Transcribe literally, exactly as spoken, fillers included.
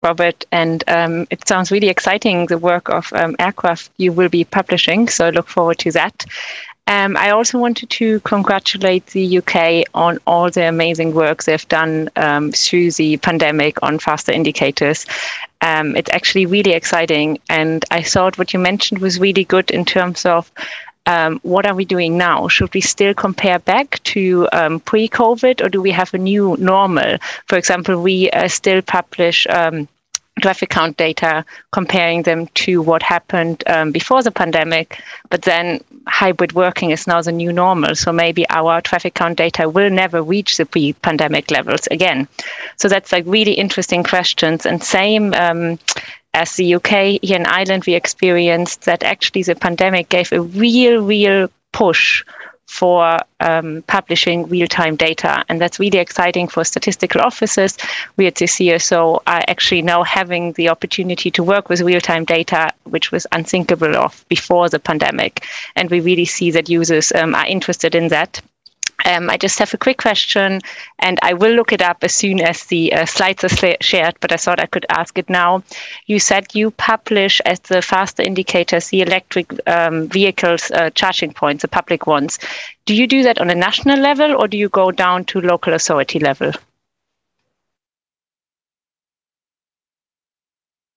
Robert, and um, it sounds really exciting, the work of um, Aircraft you will be publishing, so I look forward to that. Um, I also wanted to congratulate the U K on all the amazing work they've done um, through the pandemic on faster indicators. Um, it's actually really exciting, and I thought what you mentioned was really good in terms of um, what are we doing now? Should we still compare back to um, pre-COVID, or do we have a new normal? For example, we uh, still publish um, traffic count data, comparing them to what happened um, before the pandemic, but then hybrid working is now the new normal. So maybe our traffic count data will never reach the pre-pandemic levels again. So that's like really interesting questions. And same um, as the U K, here in Ireland, we experienced that actually the pandemic gave a real, real push for um, publishing real-time data. And that's really exciting for statistical officers. We at the C S O are actually now having the opportunity to work with real-time data, which was unthinkable of before the pandemic. And we really see that users um, are interested in that. Um, I just have a quick question, and I will look it up as soon as the uh, slides are shared, but I thought I could ask it now. You said you publish as the faster indicators the electric um, vehicles uh, charging points, the public ones. Do you do that on a national level, or do you go down to local authority level?